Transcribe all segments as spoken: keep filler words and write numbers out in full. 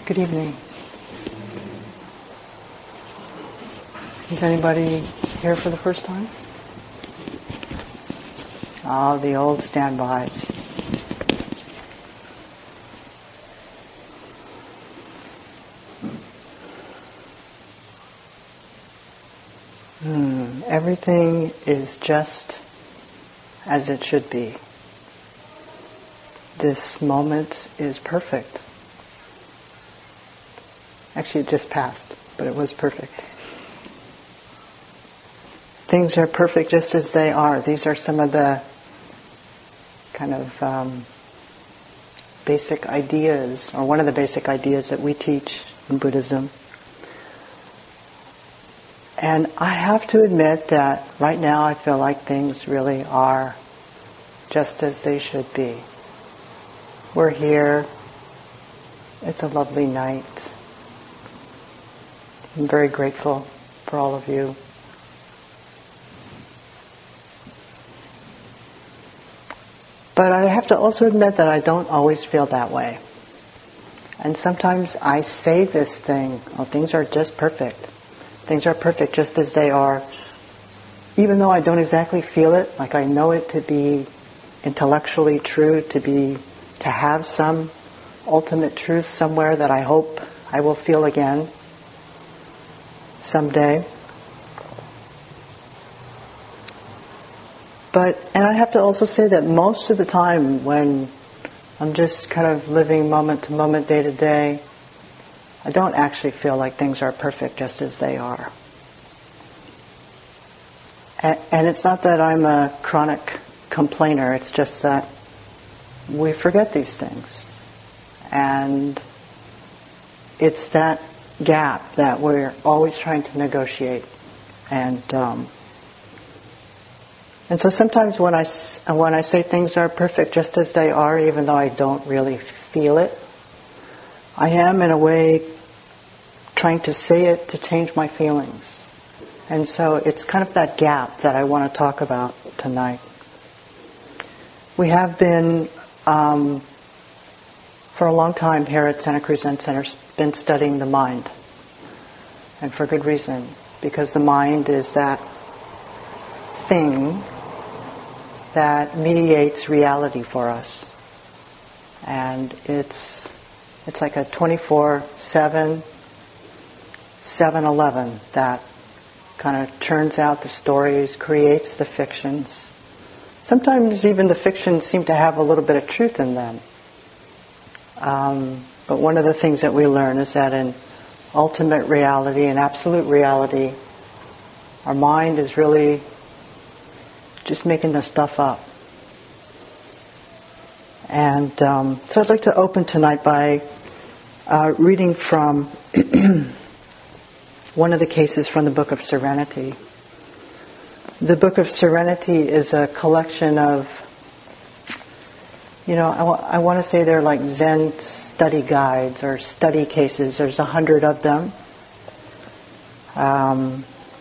Good evening. Is anybody here for the first time? Ah, the old standbys. Hmm. Everything is just as it should be. This moment is perfect. Actually, it just passed, but it was perfect. Things are perfect just as they are. These are some of the kind of um, basic ideas, or one of the basic ideas that we teach in Buddhism. And I have to admit that right now I feel like things really are just as they should be. We're here. It's a lovely night. I'm very grateful for all of you. But I have to also admit that I don't always feel that way. And sometimes I say this thing, oh, things are just perfect. Things are perfect just as they are, even though I don't exactly feel it, like I know it to be intellectually true, to be, to have some ultimate truth somewhere that I hope I will feel again someday. But, and I have to also say that most of the time when I'm just kind of living moment to moment, day to day, I don't actually feel like things are perfect just as they are. And, and it's not that I'm a chronic complainer, it's just that we forget these things. And it's that gap that we're always trying to negotiate. And um, and so sometimes when I, when I say things are perfect just as they are, even though I don't really feel it, I am in a way trying to say it to change my feelings. And so it's kind of that gap that I want to talk about tonight. We have been, um, for a long time here at Santa Cruz Zen Center, been studying the mind. And for good reason, because the mind is that thing that mediates reality for us. And it's it's like a twenty-four seven, seven eleven that kind of turns out the stories, creates the fictions. Sometimes even the fictions seem to have a little bit of truth in them. Um, but one of the things that we learn is that in ultimate reality, in absolute reality, our mind is really just making the stuff up. And um, so I'd like to open tonight by uh, reading from one of the cases from the Book of Serenity. The Book of Serenity is a collection of, you know, I, w- I want to say they're like Zen study guides or study cases. There's a hundred of them. Um,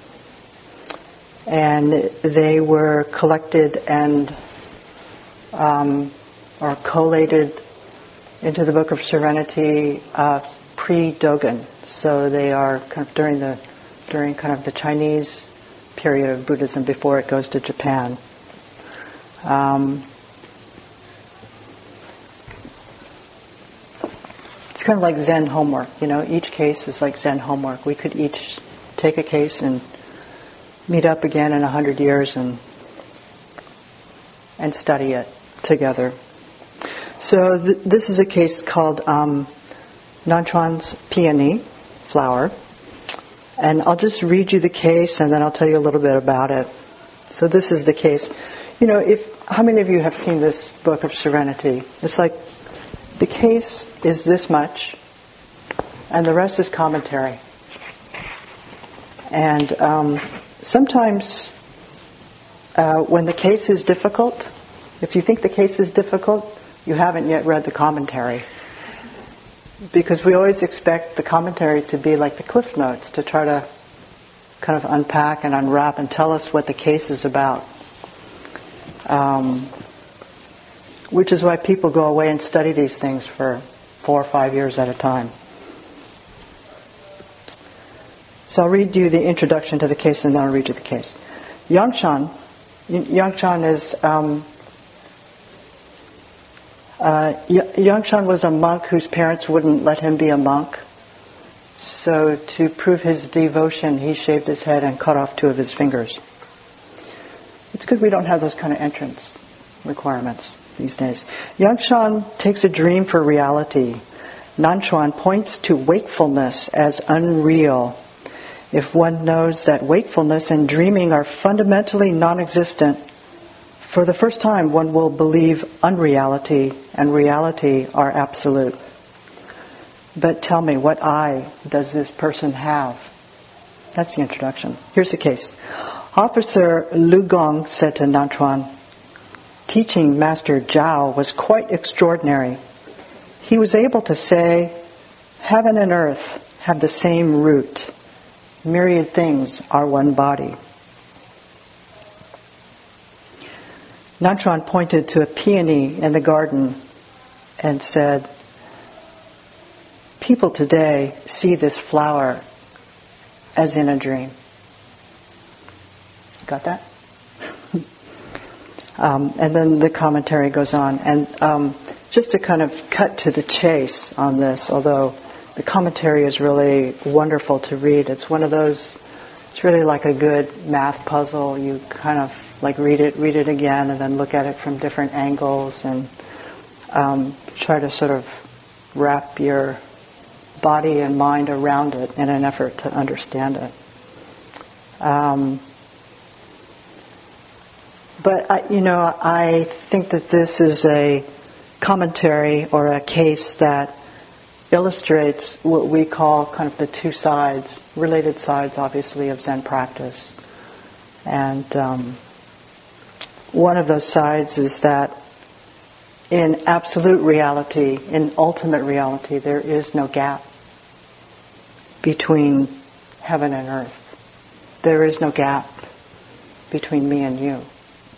and they were collected and um, or collated into the Book of Serenity uh, pre-Dogen. So they are kind of during the during kind of the Chinese period of Buddhism before it goes to Japan. Um, it's kind of like Zen homework, you know. Each case is like Zen homework. We could each take a case and meet up again in a hundred years and and study it together. So th- this is a case called um, Nanchuan's peony flower, and I'll just read you the case and then I'll tell you a little bit about it. So this is the case. You know, if how many of you have seen this Book of Serenity? It's like the case is this much, and the rest is commentary. And um, sometimes uh, when the case is difficult, if you think the case is difficult, you haven't yet read the commentary. Because we always expect the commentary to be like the Cliff Notes, to try to kind of unpack and unwrap and tell us what the case is about. Um, which is why people go away and study these things for four or five years at a time. So I'll read you the introduction to the case and then I'll read you the case. Yangshan, Yangshan is, um, uh, Yangshan was a monk whose parents wouldn't let him be a monk. So to prove his devotion, he shaved his head and cut off two of his fingers. It's good we don't have those kind of entrance requirements these days. Yangshan takes a dream for reality. Nanchuan points to wakefulness as unreal. If one knows that wakefulness and dreaming are fundamentally non-existent, for the first time one will believe unreality and reality are absolute. But tell me, what eye does this person have? That's the introduction. Here's the case. Officer Lu Gong said to Nanchuan, teaching Master Zhao was quite extraordinary. He was able to say, heaven and earth have the same root. Myriad things are one body. Nanchuan pointed to a peony in the garden and said, people today see this flower as in a dream. Got that? um, and then the commentary goes on. And um, just to kind of cut to the chase on this, although the commentary is really wonderful to read. It's one of those, it's really like a good math puzzle. You kind of like read it, read it again, and then look at it from different angles and um, try to sort of wrap your body and mind around it in an effort to understand it. Um, but, I, you know, I think that this is a commentary or a case that illustrates what we call kind of the two sides, related sides, obviously, of Zen practice. And um, one of those sides is that in absolute reality, in ultimate reality, there is no gap between heaven and earth. There is no gap between me and you.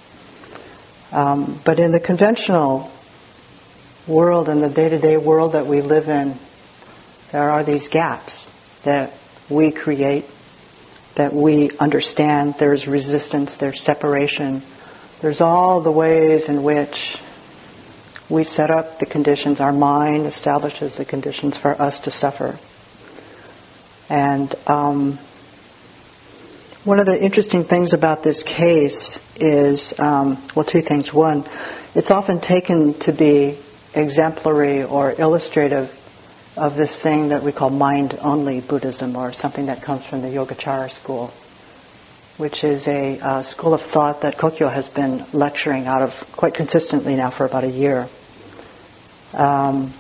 Um, but in the conventional world, in the day-to-day world that we live in, there are these gaps that we create, that we understand. There's resistance, there's separation. There's all the ways in which we set up the conditions. Our mind establishes the conditions for us to suffer. And um, one of the interesting things about this case is, um, well, two things. One, it's often taken to be exemplary or illustrative of this thing that we call mind-only Buddhism, or something that comes from the Yogacara school, which is a uh, school of thought that Kokyo has been lecturing out of quite consistently now for about a year. Um,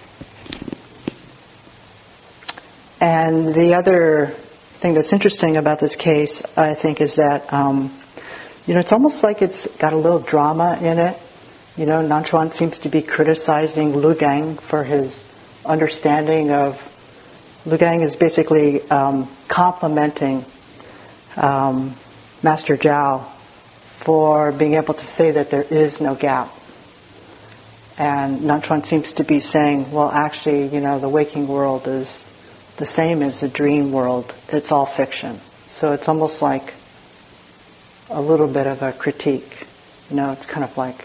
and the other thing that's interesting about this case, I think, is that um, you know, it's almost like it's got a little drama in it. You know, Nanchuan seems to be criticizing Lu Gang for his understanding of. Lu Gang is basically um, complimenting um, Master Zhao for being able to say that there is no gap. And Nanchuan seems to be saying, well, actually, you know, the waking world is the same as the dream world. It's all fiction. So it's almost like a little bit of a critique. You know, it's kind of like,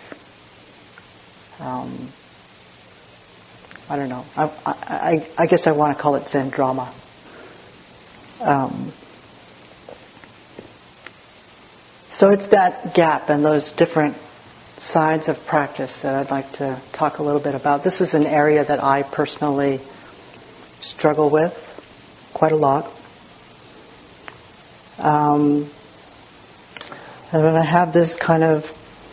um, I don't know. I, I, I guess I want to call it Zen drama. Um, so it's that gap and those different sides of practice that I'd like to talk a little bit about. This is an area that I personally struggle with quite a lot. Um, and when I have this kind of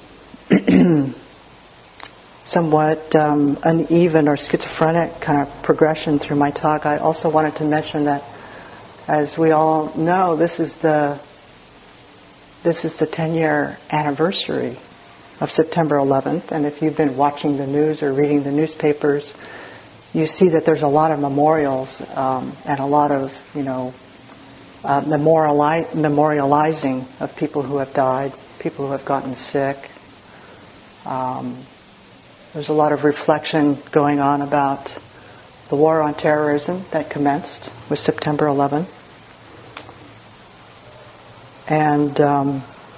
somewhat um, uneven or schizophrenic kind of progression through my talk, I also wanted to mention that, as we all know, this is the this is the ten-year anniversary of September eleventh, and if you've been watching the news or reading the newspapers, you see that there's a lot of memorials um, and a lot of, you know, uh, memoriali- memorializing of people who have died, people who have gotten sick. Um, there's a lot of reflection going on about the war on terrorism that commenced with September eleventh. And um,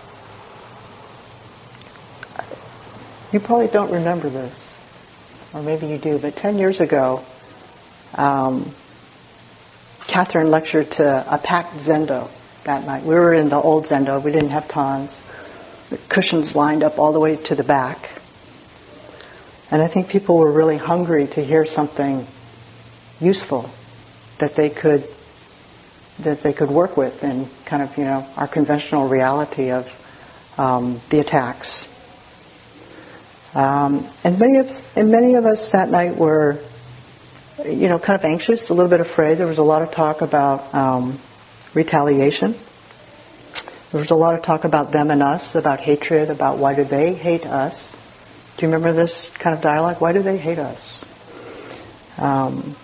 you probably don't remember this, or maybe you do, but ten years ago, um, Catherine lectured to a packed Zendo that night. We were in the old Zendo. We didn't have tons. The cushions lined up all the way to the back. And I think people were really hungry to hear something useful that they could that they could work with in kind of, you know, our conventional reality of um, the attacks. Um, and many of and many of us that night were, you know, kind of anxious, a little bit afraid. There was a lot of talk about um, retaliation. There was a lot of talk about them and us, about hatred, about why do they hate us. Do you remember this kind of dialogue? Why do they hate us? Um,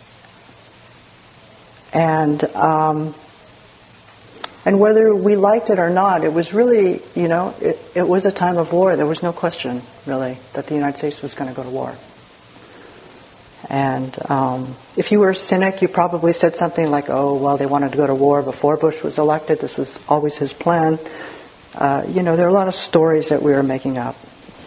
and um, and whether we liked it or not, it was really, you know, it, it was a time of war. There was no question, really, that the United States was going to go to war. And um, if you were a cynic, you probably said something like, oh, well, they wanted to go to war before Bush was elected. This was always his plan. Uh, you know, there are a lot of stories that we were making up.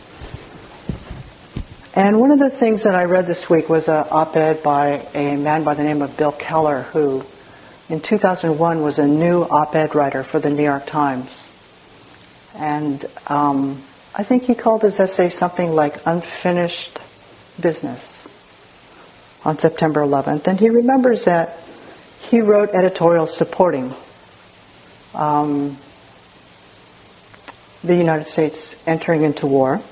And one of the things that I read this week was an op-ed by a man by the name of Bill Keller, who in two thousand one was a new op-ed writer for the New York Times. And um, I think he called his essay something like Unfinished Business on September eleventh. And he remembers that he wrote editorials supporting um, the United States entering into war.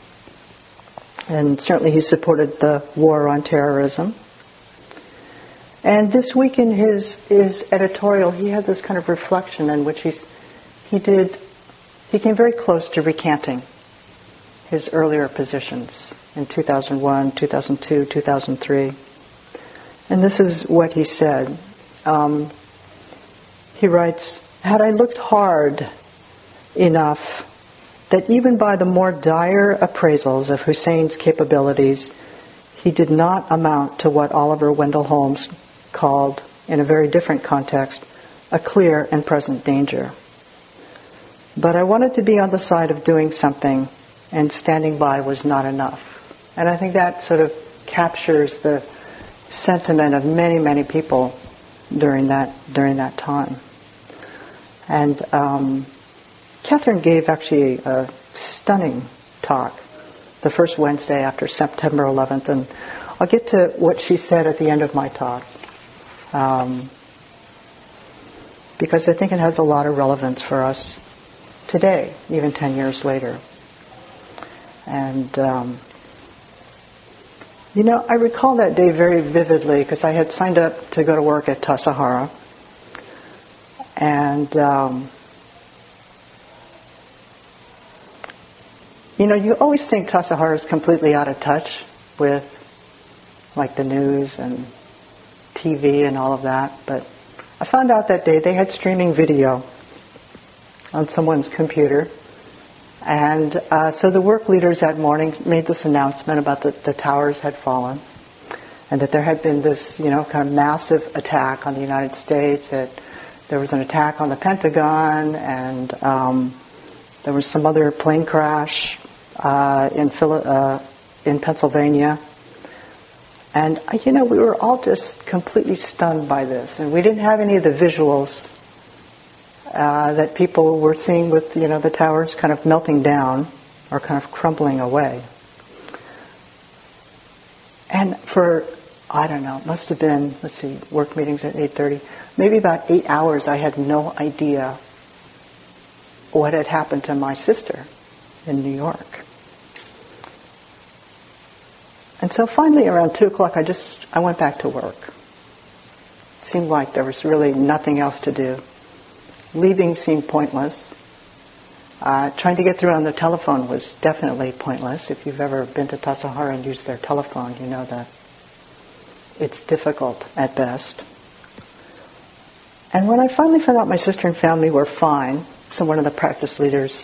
And certainly he supported the war on terrorism. And this week in his, his editorial, he had this kind of reflection in which he's, he did, he came very close to recanting his earlier positions in two thousand one, two thousand two, two thousand three. And this is what he said. Um, he writes, had I looked hard enough that even by the more dire appraisals of Hussein's capabilities, he did not amount to what Oliver Wendell Holmes called, in a very different context, a clear and present danger. But I wanted to be on the side of doing something, and standing by was not enough. And I think that sort of captures the sentiment of many, many people during that during that time. And um, Catherine gave actually a stunning talk the first Wednesday after September eleventh, and I'll get to what she said at the end of my talk, um, because I think it has a lot of relevance for us today, even ten years later. And um, you know, I recall that day very vividly because I had signed up to go to work at Tass Sahara, and um, you know, you always think Tass Sahara is completely out of touch with, like, the news and T V and all of that. But I found out that day they had streaming video on someone's computer. And uh, so the work leaders that morning made this announcement about that the towers had fallen and that there had been this, you know, kind of massive attack on the United States. That there was an attack on the Pentagon, and um, there was some other plane crash uh, in Phil- uh, in Pennsylvania. And, you know, we were all just completely stunned by this. And we didn't have any of the visuals uh, that people were seeing with, you know, the towers kind of melting down or kind of crumbling away. And for, I don't know, it must have been, let's see, work meetings at eight thirty, maybe about eight hours, I had no idea what had happened to my sister in New York. And so finally around two o'clock, I just, I went back to work. It seemed like there was really nothing else to do. Leaving seemed pointless. Uh, trying to get through on the telephone was definitely pointless. If you've ever been to Tass Sahara and used their telephone, you know that it's difficult at best. And when I finally found out my sister and family were fine, so one of the practice leaders,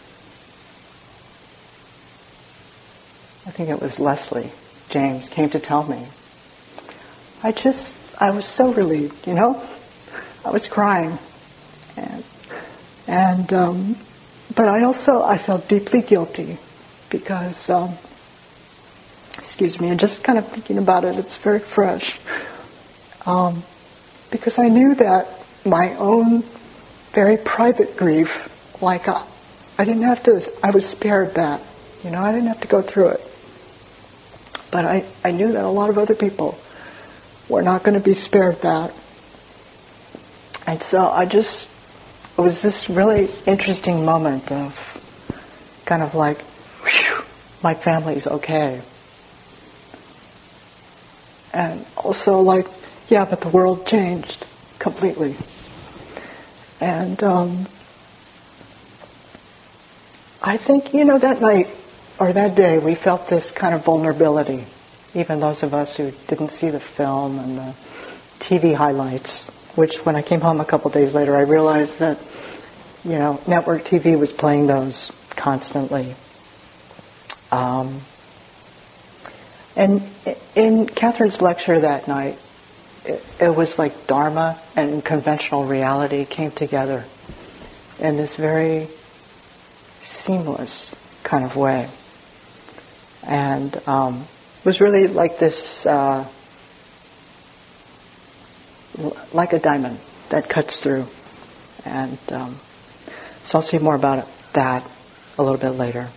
I think it was Leslie James, came to tell me, I just, I was so relieved, you know? I was crying. And And um, but I also I felt deeply guilty because um, excuse me, and just kind of thinking about it, it's very fresh. Um, because I knew that my own very private grief, like I, I didn't have to, I was spared that. You know, I didn't have to go through it. But I, I knew that a lot of other people were not going to be spared that. And so I just, it was this really interesting moment of kind of like, whew, my family's okay. And also like, yeah, but the world changed completely. And um, I think, you know, that night or that day we felt this kind of vulnerability. Even those of us who didn't see the film and the T V highlights, which when I came home a couple days later I realized that, you know, network T V was playing those constantly. Um, and in Catherine's lecture that night, it, it was like Dharma and conventional reality came together in this very seamless kind of way. And um, it was really like this, uh, like a diamond that cuts through. And um, so I'll say more about it, that a little bit later.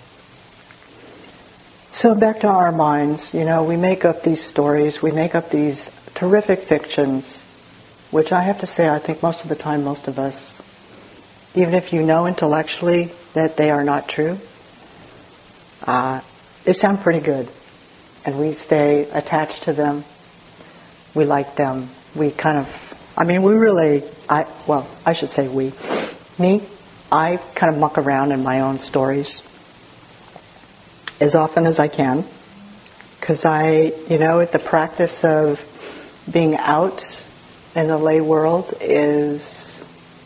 So back to our minds, you know, we make up these stories, we make up these terrific fictions, which I have to say, I think most of the time, most of us, even if you know intellectually that they are not true, uh, they sound pretty good. And we stay attached to them. We like them. We kind of, I mean, we really, I well, I should say we. Me, I kind of muck around in my own stories as often as I can, because I, you know, the practice of being out in the lay world is,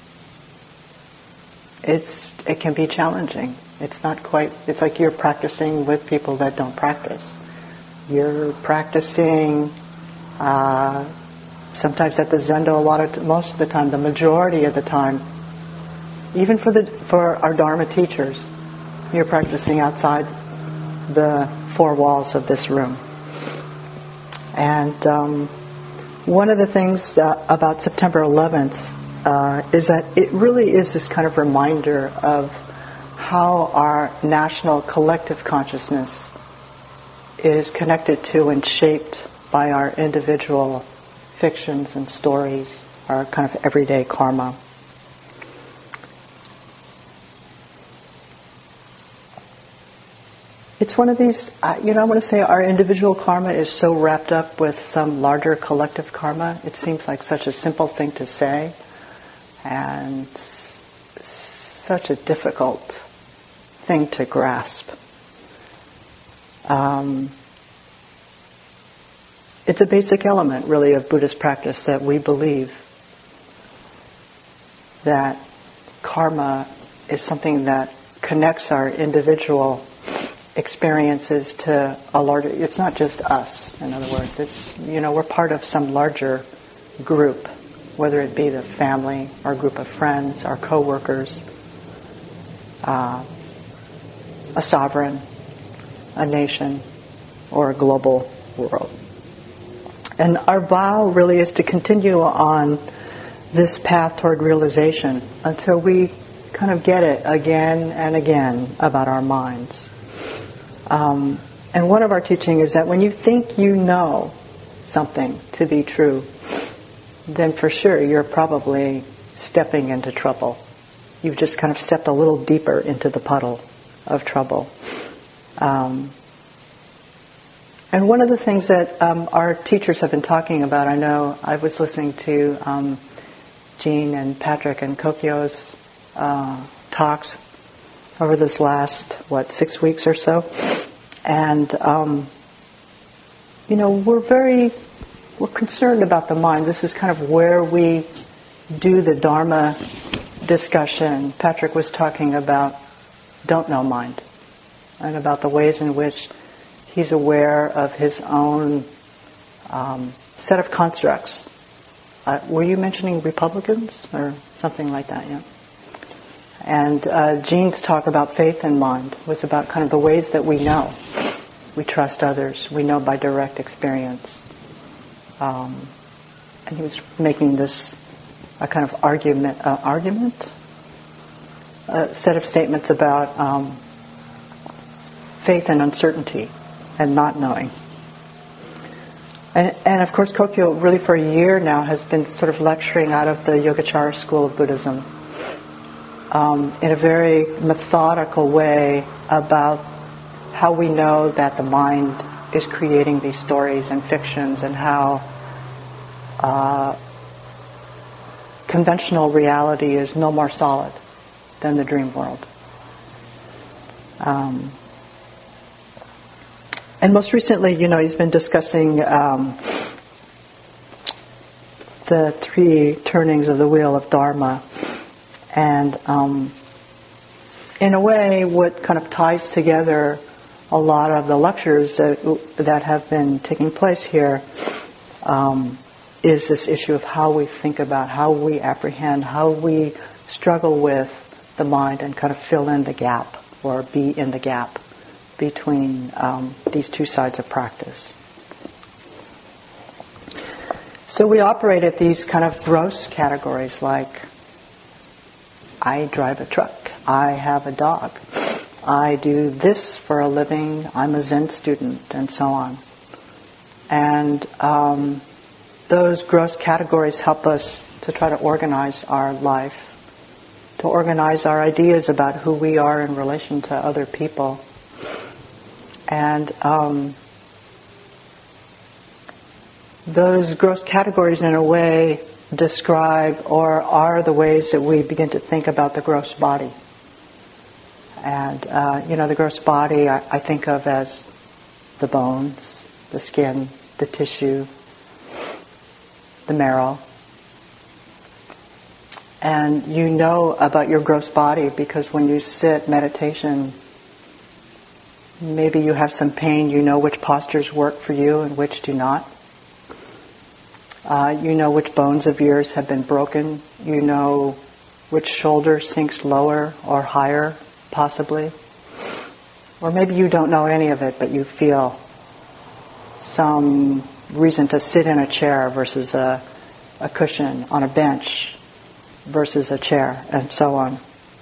it's, it can be challenging. It's not quite, it's like you're practicing with people that don't practice. You're practicing, uh, sometimes at the Zendo, a lot of, t- most of the time, the majority of the time, even for the, for our Dharma teachers, you're practicing outside the four walls of this room. And um, one of the things uh, about September eleventh uh, is that it really is this kind of reminder of how our national collective consciousness is connected to and shaped by our individual fictions and stories, our kind of everyday karma. It's one of these, uh, you know, I want to say our individual karma is so wrapped up with some larger collective karma. It seems like such a simple thing to say, and s- such a difficult thing to grasp. Um, it's a basic element, really, of Buddhist practice that we believe that karma is something that connects our individual experiences to a larger, it's not just us, in other words, it's, you know, we're part of some larger group, whether it be the family, our group of friends, our co-workers, uh, a sovereign, a nation, or a global world. And our vow really is to continue on this path toward realization until we kind of get it again and again about our minds. Um, and one of our teaching is that when you think you know something to be true, then for sure you're probably stepping into trouble. You've just kind of stepped a little deeper into the puddle of trouble. Um, and one of the things that um, our teachers have been talking about, I know I was listening to um, Jean and Patrick and Kokyo's uh, talks over this last, what, six weeks or so. And, um, you know, we're very, we're concerned about the mind. This is kind of where we do the Dharma discussion. Patrick was talking about don't know mind and about the ways in which he's aware of his own um, set of constructs. Uh, were you mentioning Republicans or something like that, yeah? And uh, Jean's talk about faith in mind was about kind of the ways that we know. We trust others. We know by direct experience. Um, and he was making this a kind of argument, uh, argument, a set of statements about um, faith and uncertainty and not knowing. And, and of course, Kokyo really for a year now has been sort of lecturing out of the Yogacara school of Buddhism um, in a very methodical way about how we know that the mind is creating these stories and fictions, and how uh, conventional reality is no more solid than the dream world. Um, and most recently, you know, he's been discussing um, the three turnings of the wheel of Dharma, and um, in a way, what kind of ties together a lot of the lectures that, that have been taking place here um, is this issue of how we think about, how we apprehend, how we struggle with the mind and kind of fill in the gap or be in the gap between um, these two sides of practice. So we operate at these kind of gross categories like I drive a truck, I have a dog, I do this for a living, I'm a Zen student, and so on. And um, those gross categories help us to try to organize our life, to organize our ideas about who we are in relation to other people. And um, those gross categories, in a way, describe or are the ways that we begin to think about the gross body. And, uh, you know, the gross body I, I think of as the bones, the skin, the tissue, the marrow. And you know about your gross body because when you sit meditation, maybe you have some pain, you know which postures work for you and which do not. Uh, you know which bones of yours have been broken. You know which shoulder sinks lower or higher, possibly. Or maybe you don't know any of it, but you feel some reason to sit in a chair versus a, a cushion on a bench versus a chair, and so on.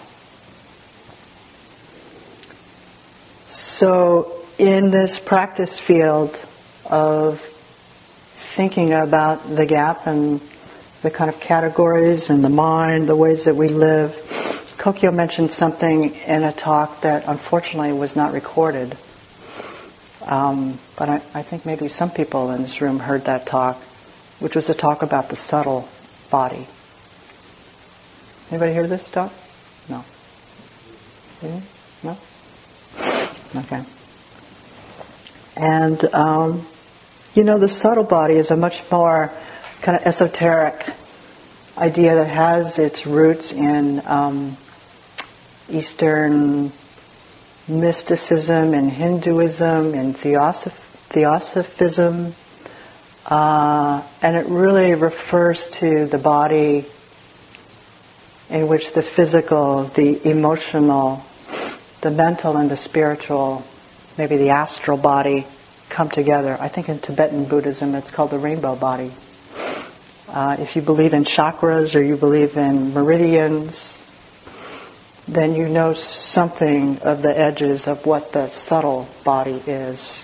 So in this practice field of thinking about the gap and the kind of categories and the mind, the ways that we live, Kokyo mentioned something in a talk that unfortunately was not recorded. Um, but I, I think maybe some people in this room heard that talk, which was a talk about the subtle body. Anybody hear this talk? No. Mm-hmm. No? Okay. And, um, you know, the subtle body is a much more kind of esoteric idea that has its roots in um, Eastern mysticism and Hinduism and theosoph- theosophism. Uh, and it really refers to the body in which the physical, the emotional, the mental and the spiritual, maybe the astral body come together. I think in Tibetan Buddhism it's called the rainbow body. Uh, if you believe in chakras or you believe in meridians, then you know something of the edges of what the subtle body is.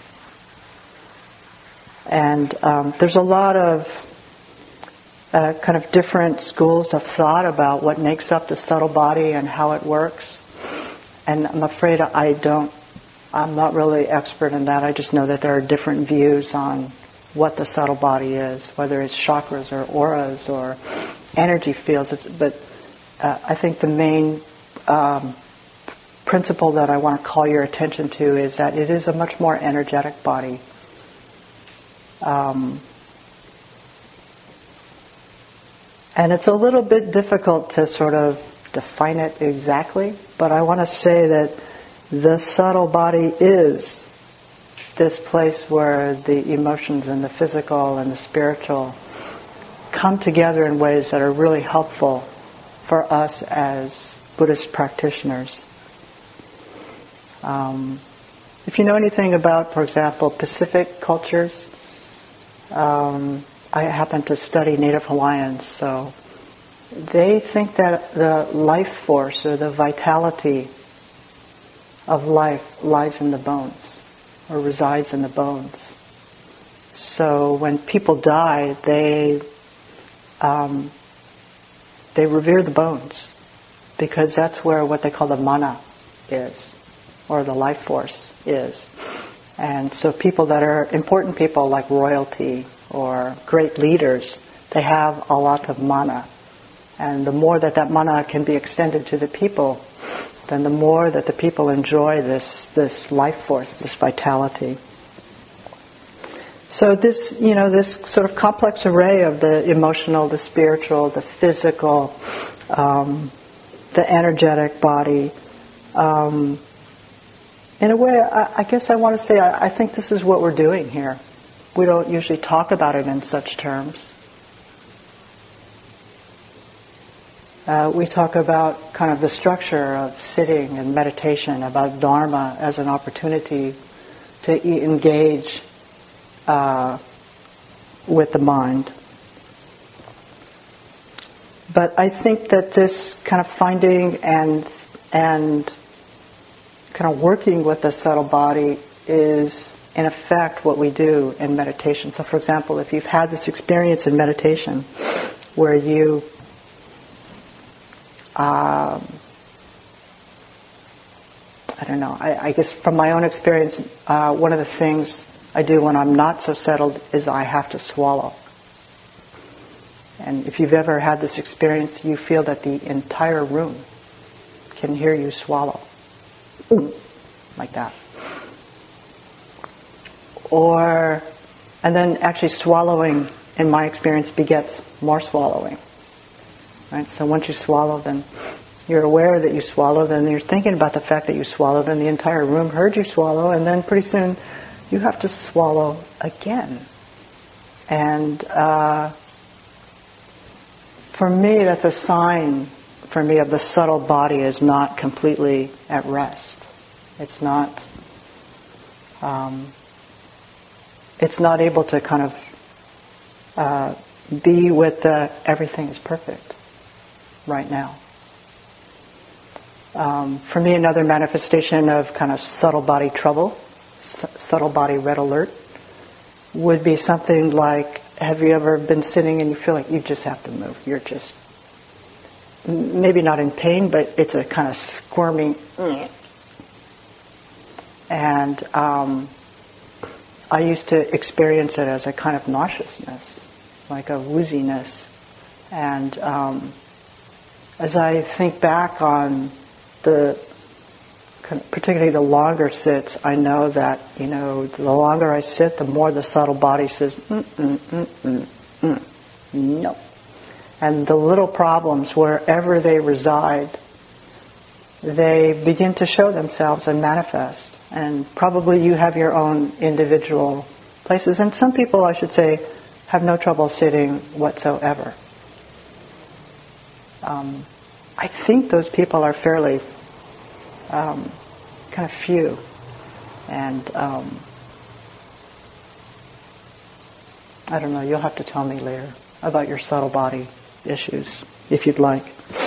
And um, there's a lot of uh, kind of different schools of thought about what makes up the subtle body and how it works. And I'm afraid I don't, I'm not really expert in that. I just know that there are different views on what the subtle body is, whether it's chakras or auras or energy fields. It's, but uh, I think the main um, principle that I want to call your attention to is that it is a much more energetic body. Um, and it's a little bit difficult to sort of define it exactly, but I want to say that the subtle body is this place where the emotions and the physical and the spiritual come together in ways that are really helpful for us as Buddhist practitioners. Um, if you know anything about, for example, Pacific cultures, um, I happen to study Native Hawaiians, so they think that the life force or the vitality of life lies in the bones or resides in the bones. So when people die, they um, they revere the bones because that's where what they call the mana is, or the life force is. And so people that are important people like royalty or great leaders, they have a lot of mana. And the more that that mana can be extended to the people, then the more that the people enjoy this this life force, this vitality. So this, you know, this sort of complex array of the emotional, the spiritual, the physical, um, the energetic body. Um, in a way, I, I guess I want to say, I, I think this is what we're doing here. We don't usually talk about it in such terms. Uh, we talk about kind of the structure of sitting and meditation, about Dharma as an opportunity to e- engage uh, with the mind. But I think that this kind of finding and and kind of working with the subtle body is, in effect, what we do in meditation. So, for example, if you've had this experience in meditation where you Um, I don't know. I, I guess from my own experience, uh, one of the things I do when I'm not so settled is I have to swallow. And if you've ever had this experience, you feel that the entire room can hear you swallow. Like that. Or, and then actually swallowing, in my experience, begets more swallowing. Right? So once you swallow, then you're aware that you swallowed, and you're thinking about the fact that you swallowed, and the entire room heard you swallow, and then pretty soon you have to swallow again. And uh, for me, that's a sign, for me, of the subtle body is not completely at rest. It's not, um, it's not able to kind of uh, be with the everything is perfect right now. Um, for me, another manifestation of kind of subtle body trouble, s- subtle body red alert, would be something like, have you ever been sitting and you feel like you just have to move? You're just, maybe not in pain, but it's a kind of squirming. And um, I used to experience it as a kind of nauseousness, like a wooziness. And um, as I think back on the, particularly the longer sits, I know that, you know, the longer I sit, the more the subtle body says, mm, mm, mm, mm, mm, no. And the little problems, wherever they reside, they begin to show themselves and manifest. And probably you have your own individual places. And some people, I should say, have no trouble sitting whatsoever. Um, I think those people are fairly um, kind of few. And um, I don't know, you'll have to tell me later about your subtle body issues, if you'd like.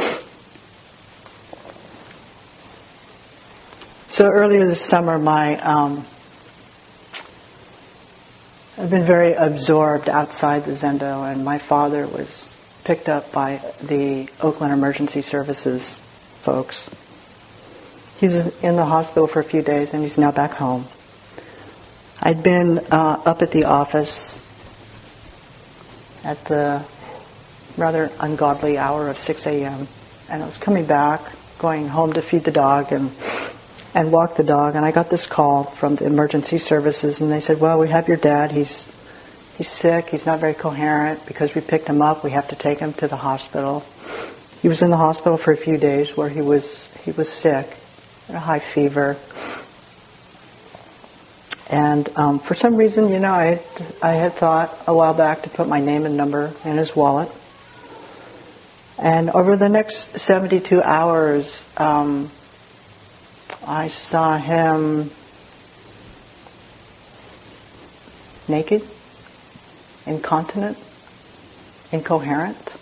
So earlier this summer, my um, I've been very absorbed outside the Zendo, and my father was picked up by the Oakland Emergency Services folks. He's in the hospital for a few days, and he's now back home. I'd been uh, up at the office at the rather ungodly hour of six a.m., and I was coming back, going home to feed the dog and and walk the dog, and I got this call from the emergency services, and they said, well, we have your dad, he's he's sick, he's not very coherent, because we picked him up, we have to take him to the hospital. He was in the hospital for a few days where he was he was sick, had a high fever. And um, for some reason, you know, I had, I had thought a while back to put my name and number in his wallet. And over the next seventy-two hours, um, I saw him naked, incontinent, incoherent.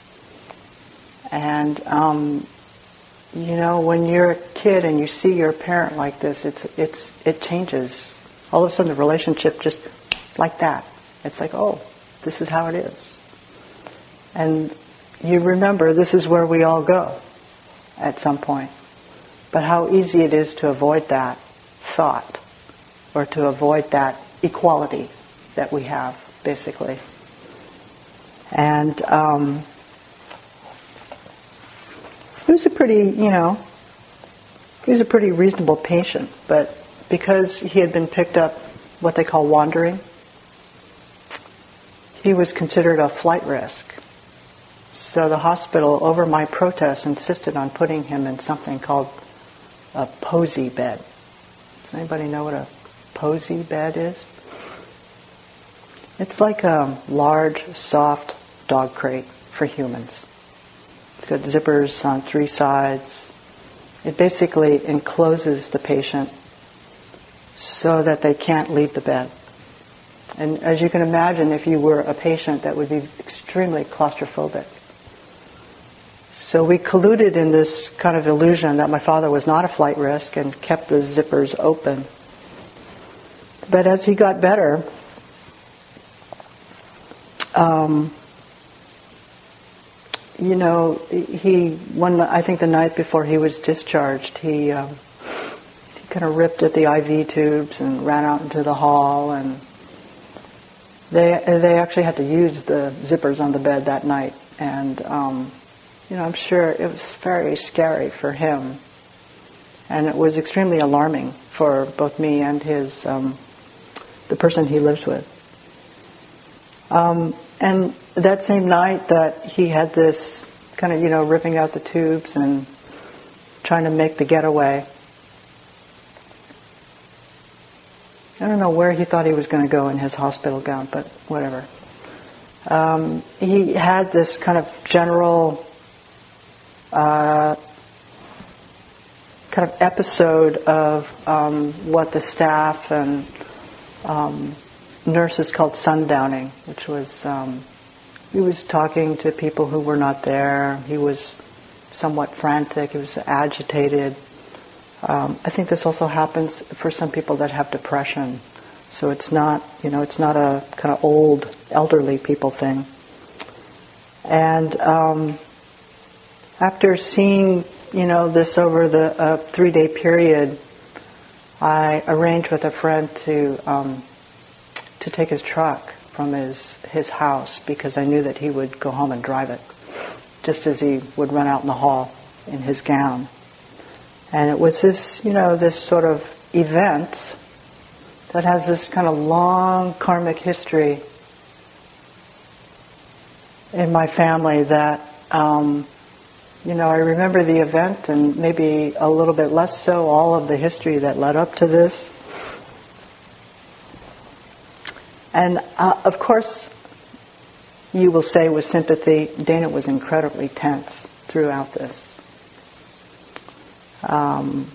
And, um, you know, when you're a kid and you see your parent like this, it's it's it changes. All of a sudden the relationship just like that. It's like, oh, this is how it is. And you remember this is where we all go at some point. But how easy it is to avoid that thought or to avoid that equality that we have, basically. And um, he was a pretty, you know, he was a pretty reasonable patient, but because he had been picked up what they call wandering, he was considered a flight risk. So the hospital, over my protest, insisted on putting him in something called a posy bed. Does anybody know what a posy bed is? It's like a large, soft dog crate for humans. It's got zippers on three sides. It basically encloses the patient so that they can't leave the bed. And as you can imagine, if you were a patient, that would be extremely claustrophobic. So we colluded in this kind of illusion that my father was not a flight risk and kept the zippers open. But as he got better, um, you know, he one I think the night before he was discharged, he um, he kind of ripped at the I V tubes and ran out into the hall, and they they actually had to use the zippers on the bed that night, and um, you know, I'm sure it was very scary for him, and it was extremely alarming for both me and his um, the person he lives with. Um, and that same night that he had this kind of, you know, ripping out the tubes and trying to make the getaway, I don't know where he thought he was going to go in his hospital gown, but whatever. Um, he had this kind of general uh, kind of episode of um, what the staff and um, nurses called sundowning, which was um, he was talking to people who were not there. He was somewhat frantic. He was agitated. Um, I think this also happens for some people that have depression. So it's not, you know, it's not a kind of old, elderly people thing. And um, after seeing, you know, this over the uh, three-day period, I arranged with a friend to um, to take his truck from his his house because I knew that he would go home and drive it, just as he would run out in the hall in his gown. And it was this, you know, this sort of event that has this kind of long karmic history in my family that, um, you know, I remember the event and maybe a little bit less so all of the history that led up to this. And uh, of course, you will say with sympathy, Dana was incredibly tense throughout this. Um,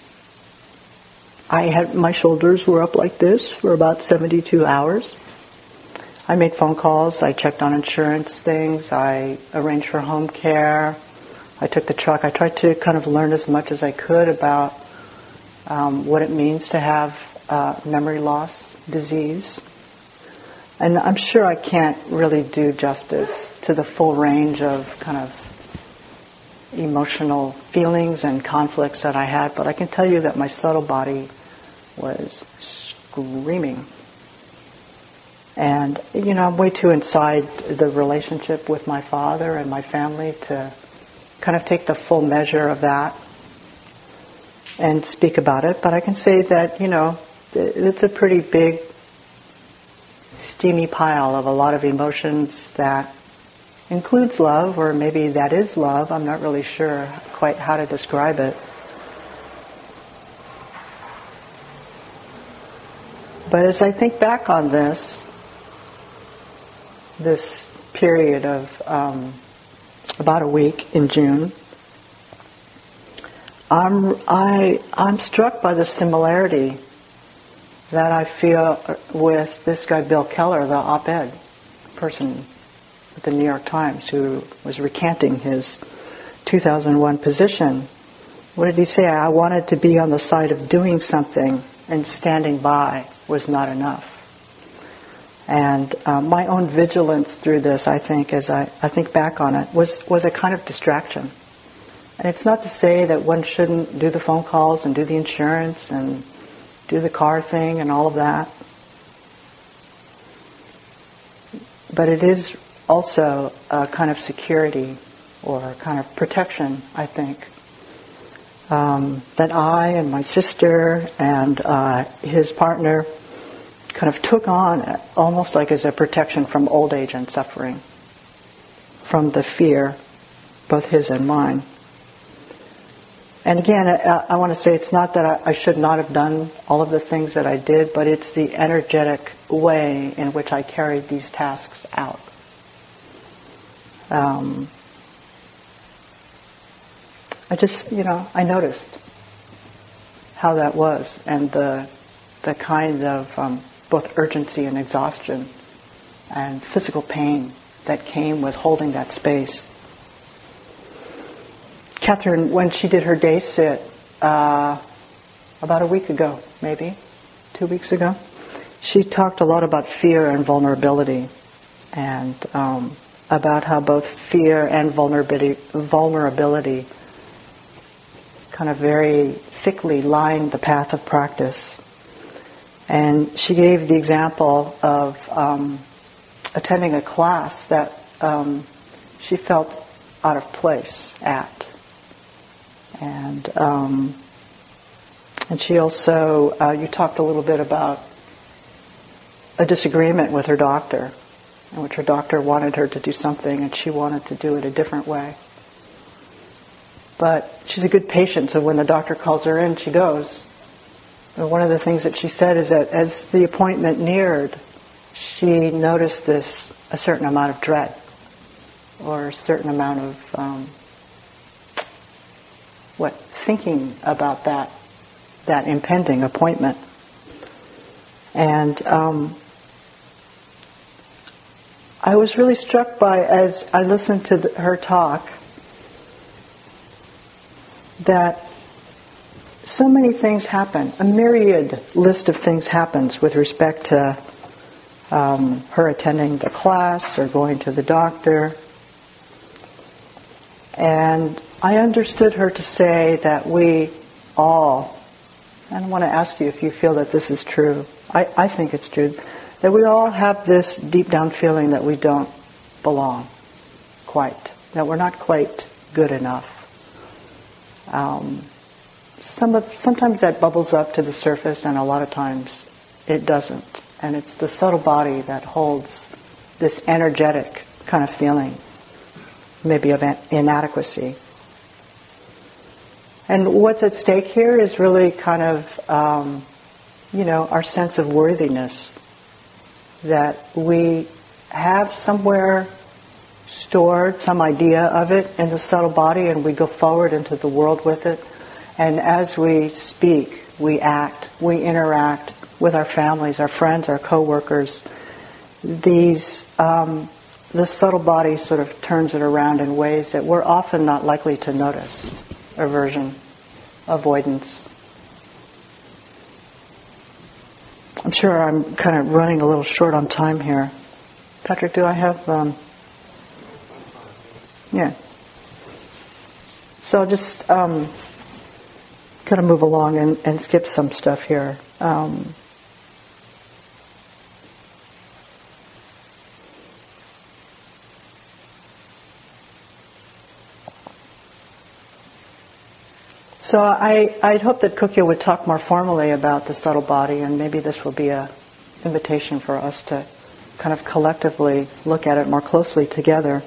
I had my shoulders were up like this for about seventy-two hours. I made phone calls. I checked on insurance things. I arranged for home care. I took the truck. I tried to kind of learn as much as I could about um, what it means to have uh, memory loss disease. And I'm sure I can't really do justice to the full range of kind of emotional feelings and conflicts that I had, but I can tell you that my subtle body was screaming. And, you know, I'm way too inside the relationship with my father and my family to kind of take the full measure of that and speak about it. But I can say that, you know, it's a pretty big, steamy pile of a lot of emotions that includes love, or maybe that is love. I'm not really sure quite how to describe it. But as I think back on this, this period of um, about a week in June, I'm I I'm struck by the similarity that I feel with this guy Bill Keller, the op-ed person at the New York Times, who was recanting his two thousand one position. What did he say? I wanted to be on the side of doing something, and standing by was not enough. And um, my own vigilance through this, I think, as I, I think back on it, was, was a kind of distraction. And it's not to say that one shouldn't do the phone calls and do the insurance and do the car thing and all of that. But it is also a kind of security or a kind of protection, I think, um, that I and my sister and uh, his partner kind of took on almost like as a protection from old age and suffering, from the fear, both his and mine. And again, I, I want to say it's not that I, I should not have done all of the things that I did, but it's the energetic way in which I carried these tasks out. Um, I just, you know, I noticed how that was, and the the kind of um, both urgency and exhaustion and physical pain that came with holding that space. Catherine, when she did her day sit uh, about a week ago, maybe two weeks ago, she talked a lot about fear and vulnerability, and um, about how both fear and vulnerability, vulnerability kind of very thickly line the path of practice. And she gave the example of um, attending a class that um, she felt out of place at. And um, and she also, uh, you talked a little bit about a disagreement with her doctor, in which her doctor wanted her to do something and she wanted to do it a different way. But she's a good patient, so when the doctor calls her in, she goes. And one of the things that she said is that as the appointment neared, she noticed this, a certain amount of dread, or a certain amount of, um, what, thinking about that, that impending appointment. And um, I was really struck by, as I listened to the, her talk, that so many things happen. A myriad list of things happens with respect to um, her attending the class or going to the doctor. And I understood her to say that we all, and I want to ask you if you feel that this is true. I, I think it's true. That we all have this deep down feeling that we don't belong quite. That we're not quite good enough. Um, some of, sometimes that bubbles up to the surface, and a lot of times it doesn't. And it's the subtle body that holds this energetic kind of feeling, maybe of inadequacy. And what's at stake here is really kind of, um, you know, our sense of worthiness, that we have somewhere stored some idea of it in the subtle body, and we go forward into the world with it. And as we speak, we act, we interact with our families, our friends, our co-workers. These, um, the subtle body sort of turns it around in ways that we're often not likely to notice. Aversion, avoidance. I'm sure I'm kind of running a little short on time here. Patrick, do I have... Um, Yeah. So I'll just um, kind of move along and, and skip some stuff here. Um, so I, I'd hope that Kukya would talk more formally about the subtle body, and maybe this will be an invitation for us to kind of collectively look at it more closely together.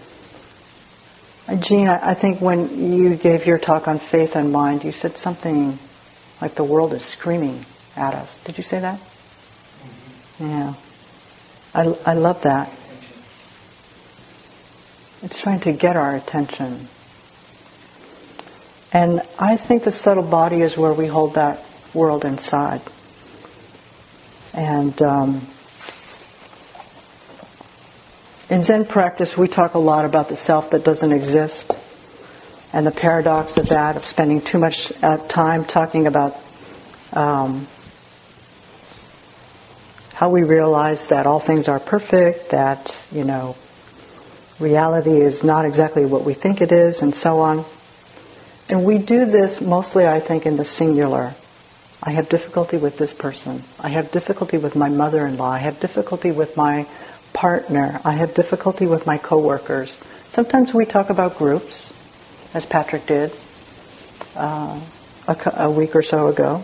Jean, I think when you gave your talk on faith and mind, you said something like the world is screaming at us. Did you say that? Mm-hmm. Yeah. I, I love that. It's trying to get our attention. And I think the subtle body is where we hold that world inside. And um, in Zen practice, we talk a lot about the self that doesn't exist, and the paradox of that, of spending too much uh, time talking about um, how we realize that all things are perfect, that, you know, reality is not exactly what we think it is, and so on. And we do this mostly, I think, in the singular. I have difficulty with this person. I have difficulty with my mother-in-law. I have difficulty with my partner. I have difficulty with my coworkers. Sometimes we talk about groups, as Patrick did uh, a, a week or so ago.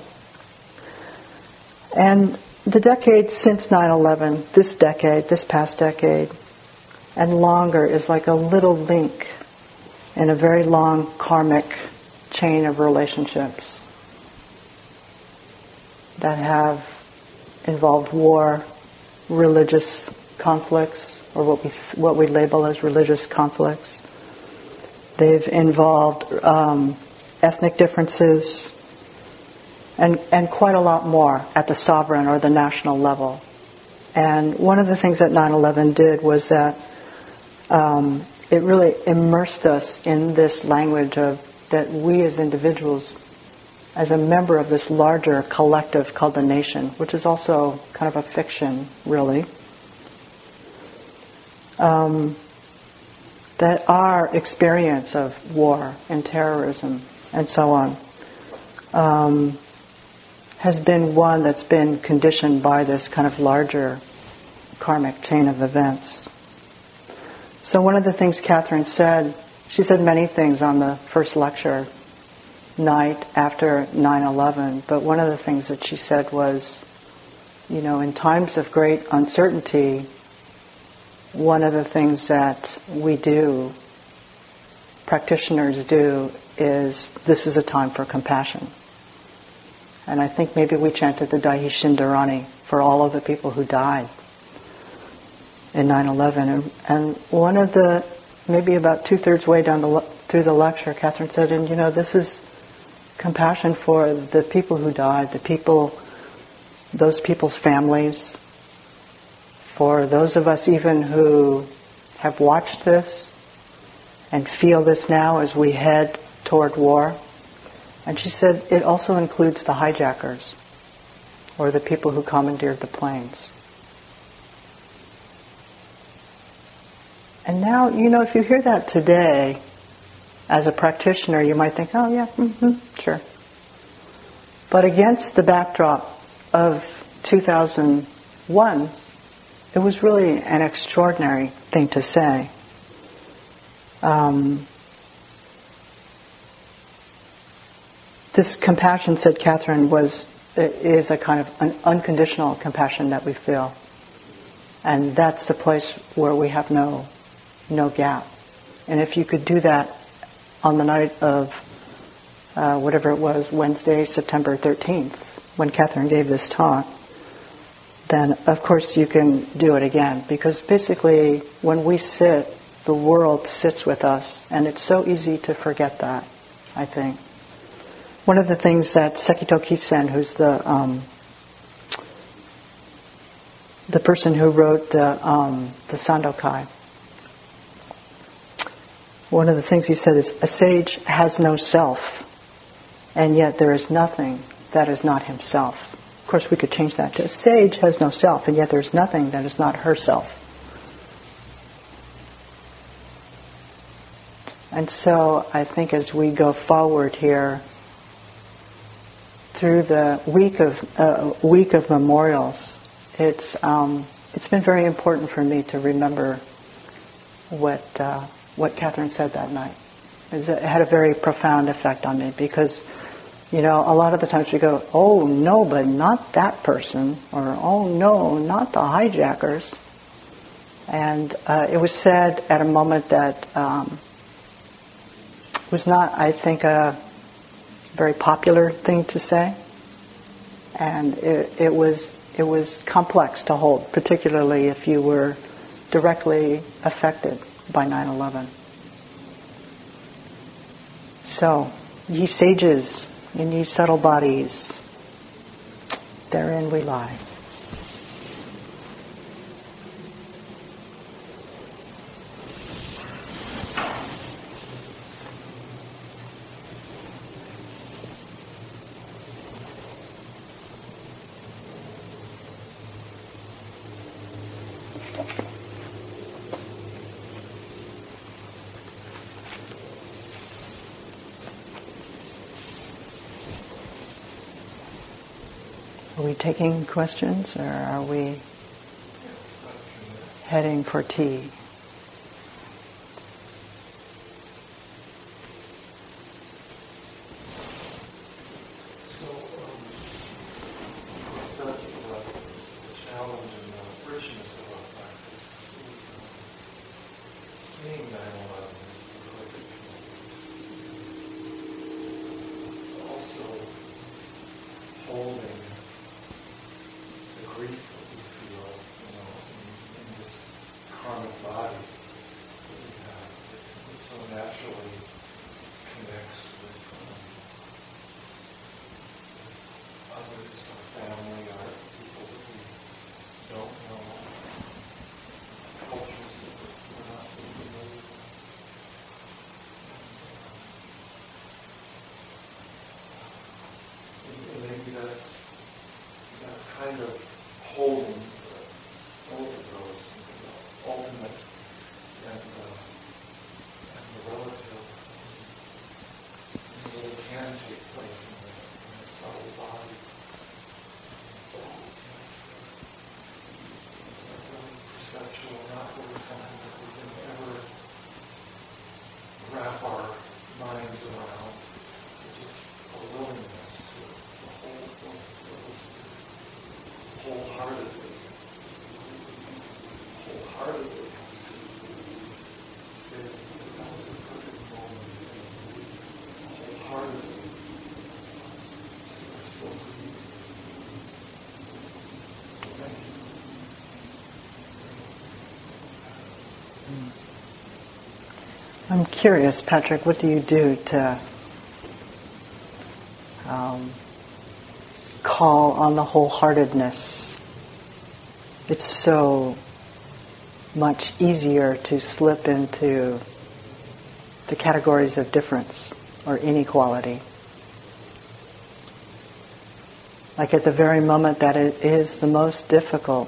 And the decade since nine eleven, this decade, this past decade, and longer, is like a little link in a very long karmic chain of relationships that have involved war, religious conflicts, or what we what we label as religious conflicts. They've involved um, ethnic differences, and and quite a lot more at the sovereign or the national level. And one of the things that nine eleven did was that um, it really immersed us in this language of that we as individuals, as a member of this larger collective called the nation, which is also kind of a fiction, really, um, that our experience of war and terrorism and so on um, has been one that's been conditioned by this kind of larger karmic chain of events. So one of the things Catherine said, she said many things on the first lecture night after nine eleven, but one of the things that she said was, you know, in times of great uncertainty, one of the things that we do, practitioners do, is this is a time for compassion. And I think maybe we chanted the Daihi Shindarani for all of the people who died in nine eleven. And, and one of the, maybe about two-thirds way down the through the lecture, Catherine said, and you know, this is compassion for the people who died, the people, those people's families, for those of us even who have watched this and feel this now as we head toward war. And she said it also includes the hijackers, or the people who commandeered the planes. And now, you know, if you hear that today, as a practitioner, you might think, oh yeah, mm-hmm, sure. But against the backdrop of two thousand one, it was really an extraordinary thing to say. Um, this compassion, said Catherine, was is a kind of an unconditional compassion that we feel. And that's the place where we have no no gap. And if you could do that on the night of uh, whatever it was, Wednesday, September thirteenth, when Catherine gave this talk, then of course you can do it again. Because basically when we sit, the world sits with us, and it's so easy to forget that, I think. One of the things that Sekito Kisen, who's the um, the person who wrote the um, the Sandokai, one of the things he said is, a sage has no self, and yet there is nothing that is not himself. Of course, we could change that to, a sage has no self, and yet there is nothing that is not herself. And so I think as we go forward here through the week of uh, week of memorials, it's um, it's been very important for me to remember what uh, what Catherine said that night. It had a very profound effect on me, because, you know, a lot of the times we go, oh no, but not that person, or oh no, not the hijackers. And uh, it was said at a moment that um, was not, I think, a very popular thing to say, and it, it was it was complex to hold, particularly if you were directly affected by nine eleven. So, ye sages, in ye subtle bodies, therein we lie. Are we taking questions, or are we heading for tea? So, um, that's the, the challenge and the richness of our practice. Um, seeing nine eleven is the perfect moment. Also, holding the grief that we feel, you know, in, in this karmic body that we have, that so naturally connects with um, others, our family, our people that we don't know, cultures that we're not familiar with. And, and maybe that's that kind of holding uh, both of those, the ultimate and the, and the relative, really can take place in the, in the subtle body. Really perceptual, not really something that we can ever wrap our minds around. It's just a willingness to, to hold both of those wholeheartedly, wholeheartedly. Say that that was a perfect moment. Wholeheartedly. So we're still breathing. Thank you. I'm curious, Patrick, what do you do to um, call on the wholeheartedness? It's so much easier to slip into the categories of difference or inequality. Like at the very moment that it is the most difficult.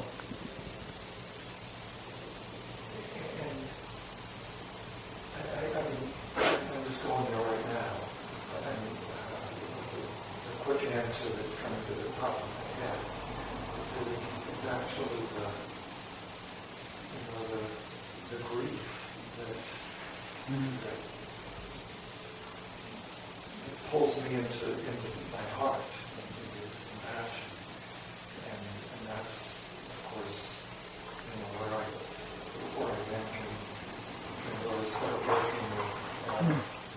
Pulls me into, into my heart, into his compassion, and, and that's, of course, you know, where I, before I mention, you know, where I start working with, um,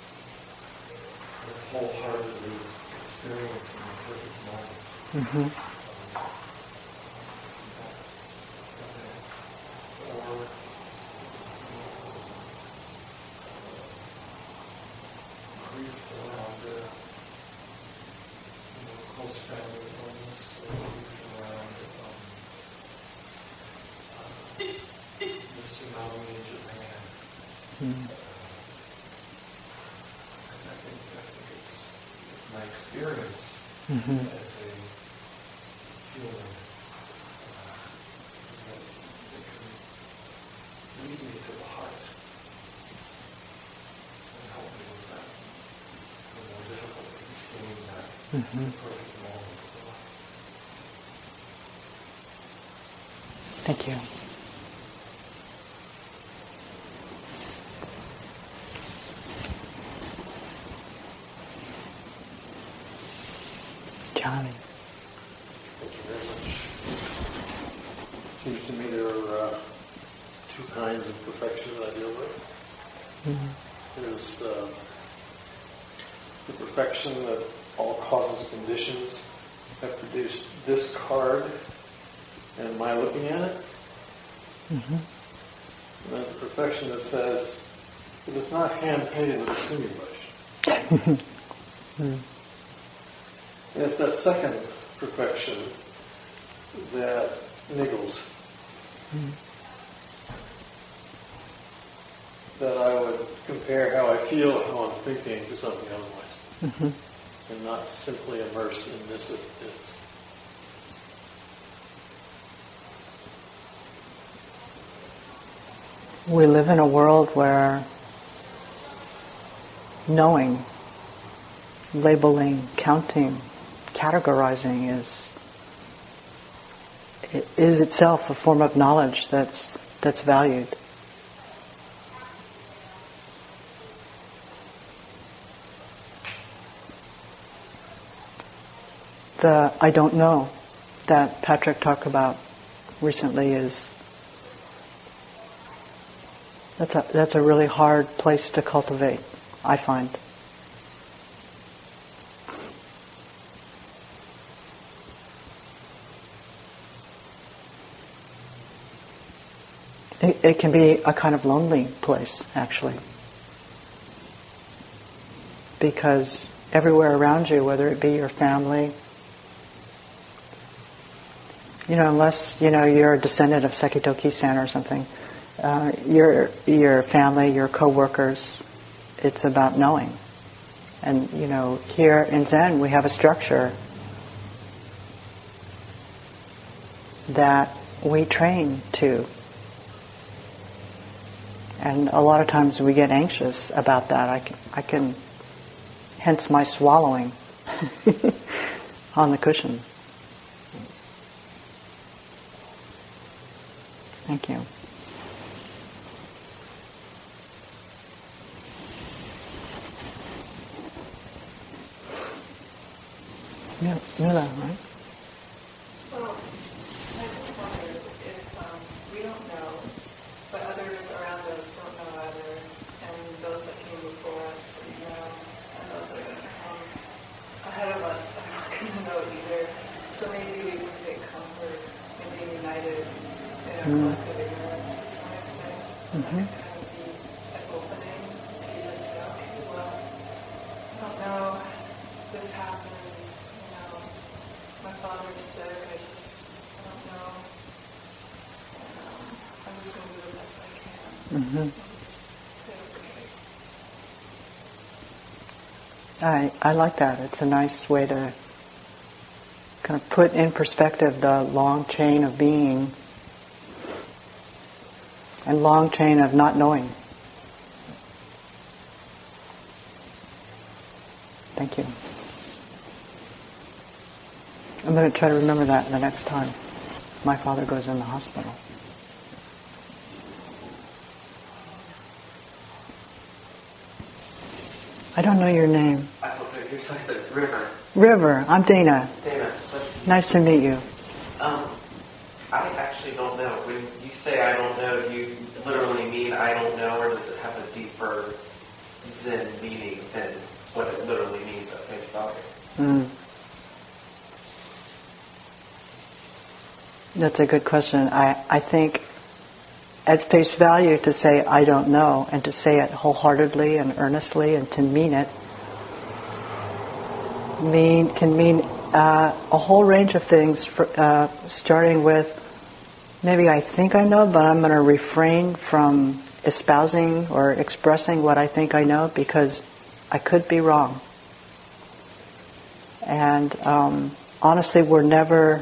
with wholeheartedly experiencing the perfect moment. Mm-hmm. Um, that, or grief around the, you know, close family illness, or grief around um, uh, the tsunami in Japan. Mm-hmm. And I think, I think it's, it's my experience Mm-hmm. as a human uh, that it can lead me to the heart and help me with that. The more difficulty is seeing that Mm-hmm. perfect moment of life. Thank you. Johnny. Thank you very much. It seems to me there are uh, two kinds of perfection that I deal with. Mm-hmm. There's uh, the perfection that all causes and conditions have produced this card and my looking at it. Mm-hmm. And then the perfection that says it is not hand-painted with a singing brush. Mm. And it's that second perfection that niggles. Mm. That I would compare how I feel, how I'm thinking to something otherwise. Mm-hmm. And not simply immerse in this as it is. We live in a world where knowing, labeling, counting, categorizing is is itself a form of knowledge that's that's valued. The I don't know that Patrick talked about recently is that's a that's a really hard place to cultivate, I find. It, it can be a kind of lonely place, actually, because everywhere around you, whether it be your family, you know, unless, you know, you're a descendant of Sekitoki-san or something, uh, your your family, your co-workers, it's about knowing. And, you know, here in Zen, we have a structure that we train to. And a lot of times we get anxious about that. I can, I can hence my swallowing on the cushion. Thank you. Yeah, Mila, right? Well, I just wondered if um, we don't know, but others around us don't know either, and those that came before us didn't know, and those that are going to come ahead of us are not going to know either. So maybe we can take comfort in being united in our mm. collective ignorance to some extent. Mm-hmm. That can kind of be an opening to just go, okay, well, I don't know, this happened. My father's sick, I just, I don't know. And, um, I'm just going to do the best I can. Mm-hmm. And just say, okay. I, I like that. It's a nice way to kind of put in perspective the long chain of being and long chain of not knowing. Thank you. I'm going to try to remember that the next time my father goes in the hospital. I don't know your name. I thought that you said that River. River. I'm Dana. Dana. Nice to meet you. Um, I actually don't know. When you say I don't know, do you literally mean I don't know, or does it have a deeper Zen meaning than what it literally means at face value? Mm. That's a good question. I, I think at face value to say I don't know and to say it wholeheartedly and earnestly and to mean it mean can mean uh, a whole range of things, for, uh, starting with maybe I think I know, but I'm going to refrain from espousing or expressing what I think I know because I could be wrong. And um, honestly, we're never...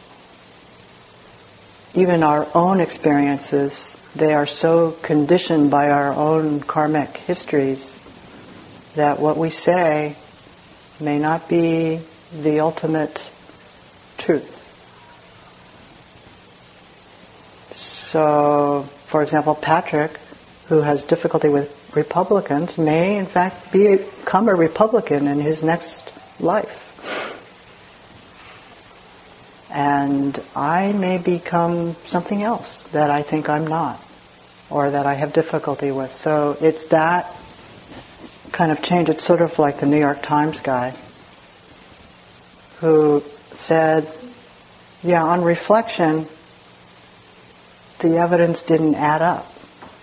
Even our own experiences, they are so conditioned by our own karmic histories that what we say may not be the ultimate truth. So, for example, Patrick, who has difficulty with Republicans, may in fact become a Republican in his next life. And I may become something else that I think I'm not, or that I have difficulty with. So it's that kind of change. It's sort of like the New York Times guy who said, yeah, on reflection, the evidence didn't add up.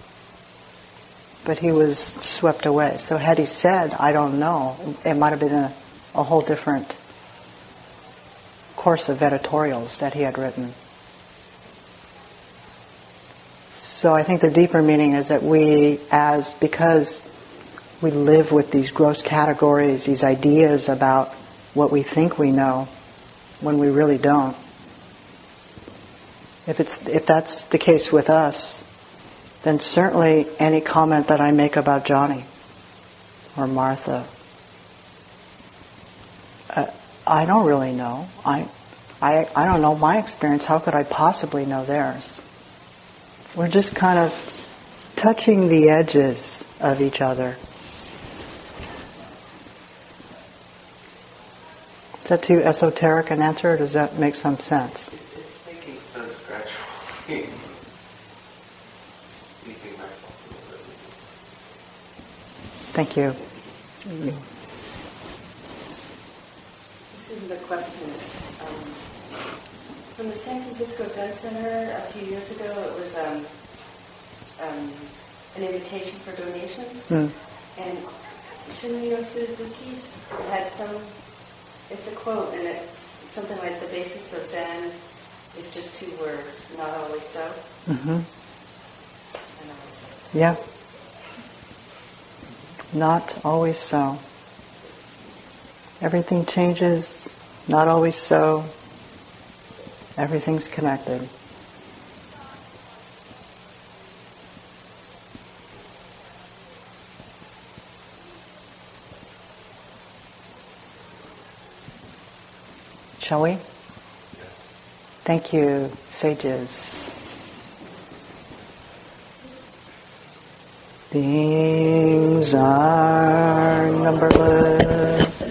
but he was swept away. So had he said, I don't know, it might have been a, a whole different course of editorials that he had written. So I think the deeper meaning is that we, as, because we live with these gross categories, these ideas about what we think we know, when we really don't. If it's if that's the case with us, then certainly any comment that I make about Johnny or Martha, uh, I don't really know. I, I I don't know my experience. How could I possibly know theirs? We're just kind of touching the edges of each other. Is that too esoteric an answer, or does that make some sense? It's making sense gradually. Speaking myself a little bit. Thank you. This is the question. Um, from the San Francisco Zen Center a few years ago, it was um, um, an invitation for donations. Mm. And Shunryu Suzuki's had some, it's a quote, and it's something like the basis of Zen is just two words, not always so. Mm-hmm. And always so. Yeah. Not always so. Everything changes, not always so. Everything's connected. Shall we? Thank you, sages. Things are numberless.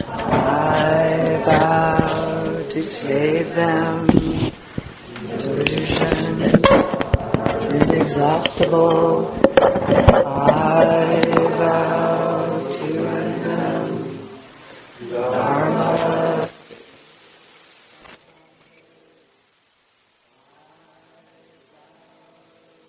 I vow to save them. Delusion, inexhaustible. I vow to end them. Dharma,